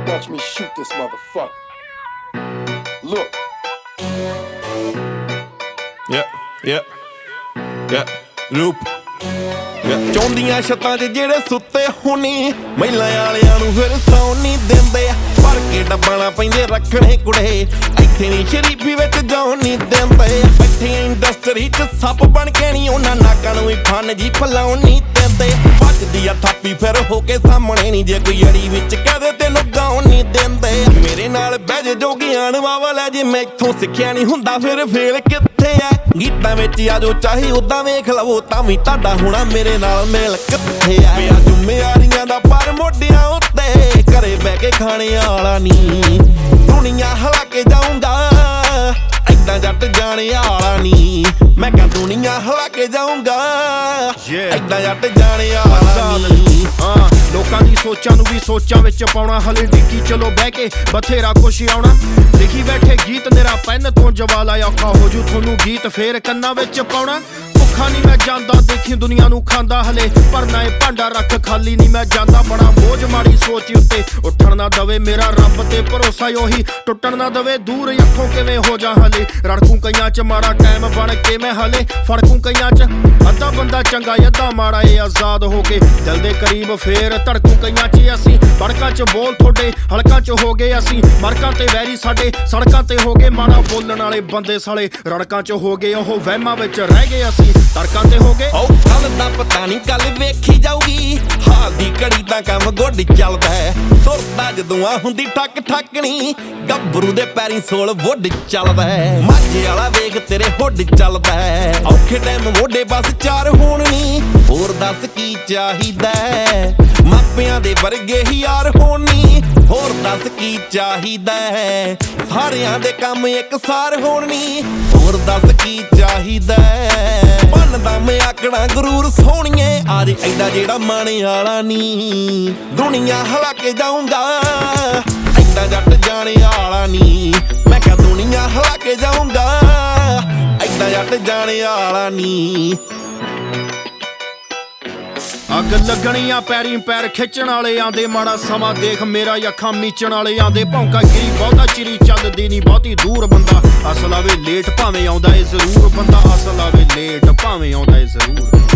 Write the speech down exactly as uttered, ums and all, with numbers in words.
Watch me shoot this motherfucker. Look. Yeah, yeah, yeah, loop. ਚੌਂਦੀਆਂ ਛੱਤਾਂ 'ਚ ਜਿਹੜੇ ਸੁੱਤੇ ਹੋਣੀ ਮਹਿਲਾਂ ਵਾਲਿਆਂ ਨੂੰ ਫਿਰ ਸੌਣ ਨਹੀਂ ਦਿੰਦੇ ਭਰ ਕੇ ਡੱਬਾਂ ਪੈਂਦੇ ਰੱਖਣੇ ਕੁੜੇ ਇੱਥੇ ਨਹੀਂ ਸ਼ਰੀਫੀ ਵਿੱਚ ਜਾਣ ਨਹੀਂ ਦਿੰਦੇ ਬੈਠੇ ਇੰਡਸਟਰੀ 'ਚ ਸੱਪ ਬਣ ਕੇ ਨਹੀਂ ਉਹਨਾਂ ਨਾਕਾਂ ਨੂੰ ਵੀ ਫਨ ਜੀ ਫਲਾਉਣ ਨਹੀਂ ਦਿੰਦੇ ਵੱਜਦੀ ਆ ਥਾਪੀ ਫਿਰ ਹੋ ਕੇ ਸਾਹਮਣੇ ਨਹੀਂ ਜੇ ਕੋਈ ਅੜੀ ਵਿੱਚ ਕਹਦੇ ਤੈਨੂੰ ਗਾਉਣ ਨਹੀਂ ਦਿੰਦੇ ਮੇਰੇ ਨਾਲ ਬਹਿ ਜੇ ਜੋ ਗਿਆਨ ਵਾਵਾ ਲੈ ਜੇ ਮੈਥੋਂ ਸਿੱਖਿਆ ਨਹੀਂ ਹੁੰਦਾ ਫਿਰ ਫੇਲ ਕਿੱਥੇ ਆ ਗੀਤਾਂ ਵਿੱਚ ਆ ਜੋ ਚਾਹੇ ਉਦਾਂ ਵੇਖ ਲਵੋ ਤਾਂ ਵੀ ਤੁਹਾਡਾ ਹੋਣਾ ਮੇਰੇ ਨਾਲ ਮੇਲ ਕਿੱਥੇ ਆ ਪਿਆ ਜ਼ਿੰਮੇਵਾਰੀਆਂ ਦਾ ਪਰ ਮੋਢਿਆਂ ਉੱਤੇ ਘਰੇ ਬਹਿ ਕੇ ਖਾਣੇ ਵਾਲਾ ਨੀ ਦੁਨੀਆ ਹਿਲਾ ਕੇ ਜਾਊਂਗਾ ਏਦਾਂ ਜੱਟ ਜਾਣੇ ਵਾਲਾ ਨੀ ਮੈਂ ਕਿਹਾ ਦੁਨੀਆ ਹਿਲਾ ਕੇ ਜਾਊਂਗਾ ਏਦਾਂ ਜੱਟ ਜਾਣੇ ਵਾਲਾ ਨੀ ਹਾਂ ਲੋਕਾਂ ਦੀ ਸੋਚਾਂ ਨੂੰ ਵੀ ਸੋਚਾਂ ਵਿੱਚ ਪਾਉਣਾ ਹਲੇ ਡਿੱਕੀ ਚਲੋ ਬਹਿ ਕੇ ਬਥੇਰਾ ਕੁਛ ਆਉਣਾ ਲਿਖੀ ਬੈਠੇ ਗੀਤ ਮੇਰਾ ਪੈਨ ਤੋਂ ਜਵਾਲਾ ਔਖਾ ਹੋ ਜੂ ਤੁਹਾਨੂੰ ਗੀਤ ਫੇਰ ਕੰਨਾਂ ਵਿੱਚ ਪਾਉਣਾ ਭੁੱਖਾ ਨਹੀਂ ਮੈਂ ਜਾਂਦਾ ਦੇਖੀ ਦੁਨੀਆ ਨੂੰ ਖਾਂਦਾ ਹਲੇ ਪਰ ਨਾ ਇਹ ਭਾਂਡਾ ਰੱਖ ਖਾਲੀ ਨਹੀਂ ਮੈਂ ਜਾਂਦਾ ਬੜਾ ਬੋਝ ਮਾੜੀ ਸੋਚ ਉੱਤੇ ਉੱਠਣ ਨਾ ਦਵੇ ਮੇਰਾ ਰੱਬ ਤੇ ਭਰੋਸਾ ਉਹੀ ਟੁੱਟਣ ਨਾ ਦਵੇ ਦੂਰ ਅੱਖੋਂ ਕਿਵੇਂ ਹੋ ਜਾ ਹਲੇ ਰੜਕੂ ਕਈਆਂ ਚ ਮਾੜਾ ਟਾਈਮ ਬਣ ਕੇ ਮੈਂ ਹਲੇ ਫੜਕੂ ਕਈਆਂ ਚ ਅੱਧਾ ਬੰਦਾ ਚੰਗਾ ਅੱਧਾ ਮਾੜਾ ਏ ਆਜ਼ਾਦ ਹੋ ਕੇ ਦਿਲ ਦੇ ਕਰੀਬ ਫੇਰ ਧੜਕੂ ਕਈਆਂ ਚ ਅਸੀਂ ਬੜਕਾਂ ਚ ਬੋਲ ਥੋੜੇ ਹਲਕਾਂ ਚ ਹੋ ਗਏ ਅਸੀਂ ਮਰਕਾਂ ਤੇ ਵੈਰੀ ਸਾਡੇ ਸੜਕਾਂ ਤੇ ਹੋ ਗਏ ਮਾੜਾ ਬੋਲਣ ਵਾਲੇ ਬੰਦੇ ਸਾਲੇ ਰੜਕਾਂ ਚ ਹੋ ਗਏ ਉਹ ਵਹਿਮਾਂ ਵਿੱਚ ਰਹਿ ਗਏ ਅਸੀਂ ਤੜਕਾਂ ਤੇ ਹੋ ਗਏ ਉਹ ਕੱਲ ਦਾ ਪਤਾ ਨਹੀਂ ਕੱਲ ਵੇਖੀ ਜਾਊਗੀ ਹਾਲ ਦੀ ਘੜੀ ਤਾਂ ਕੰਮ ਗੋਡੀ ਚੱਲਦਾ ਹੈ ਤੁਰਦਾ ਜਦੋਂ ਆ ਹੁੰਦੀ ਠੱਕ ਠੱਕਣੀ ਗੱਭਰੂ ਦੇ ਪੈਰੀਂ ਸੋਲ ਵੁੱਡ ਚੱਲਦਾ ਹੈ ਮਾਝੇ ਵਾਲਾ ਵੇਖ ਤੇਰੇ ਹੁੱਡ ਚੱਲਦਾ ਹੈ ਔਖੇ ਟਾਈਮ ਮੋਢੇ ਬਸ ਚਾਰ ਹੋਣ ਨੀ ਹੋਰ ਦੱਸ ਕੀ ਚਾਹੀਦਾ ਮਾਪਿਆਂ ਦੇ ਵਰਗੇ ਹੀ ਯਾਰ ਹੋਣੀ ਹੋਰ ਦੱਸ ਕੀ ਚਾਹੀਦਾ ਹੈ ਸਾਰਿਆਂ ਦੇ ਕੰਮ ਇੱਕਸਾਰ ਹੋਣੀ ਹੋਰ ਦੱਸ ਕੀ ਚਾਹੀਦਾ ਬਣਦਾ ਮੈਂ ਆਕੜਾ ਗਰੂਰ ਸੋਹਣੀਏ ਆਜ ਐਡਾ ਜਿਹੜਾ ਮਾਣੇ ਵਾਲਾ ਨੀ ਦੁਨੀਆ ਹਿਲਾ ਕੇ ਜਾਊਂਗਾ ਐਡਾ ਜੱਟ ਜਾਣੇ ਵਾਲਾ ਨੀ ਮੈਂ ਕਿਹਾ ਦੁਨੀਆ ਹਿਲਾ ਕੇ ਜਾਊਂਗਾ ਐਡਾ ਜੱਟ ਜਾਣੇ ਵਾਲਾ ਨੀ ਅੱਗ ਲੱਗਣੀਆਂ ਪੈਰੀਂ ਪੈਰ ਖਿੱਚਣ ਵਾਲੇ ਆਂਦੇ ਮਾੜਾ ਸਮਾਂ ਦੇਖ ਮੇਰਾ ਅੱਖਾਂ ਮੀਚਣ ਵਾਲੇ ਆਂਦੇ ਭੌਂਕਾ ਗਿਰੀ ਬਹੁਤਾ ਚਿਰੀ ਚੱਲਦੀ ਨਹੀਂ ਬਹੁਤੀ ਦੂਰ ਬੰਦਾ ਅਸਲ ਆਵੇ ਲੇਟ ਭਾਵੇਂ ਆਉਂਦਾ ਏ ਜ਼ਰੂਰ ਬੰਦਾ ਅਸਲ ਆਵੇ ਲੇਟ ਭਾਵੇਂ ਆਉਂਦਾ ਏ ਜ਼ਰੂਰ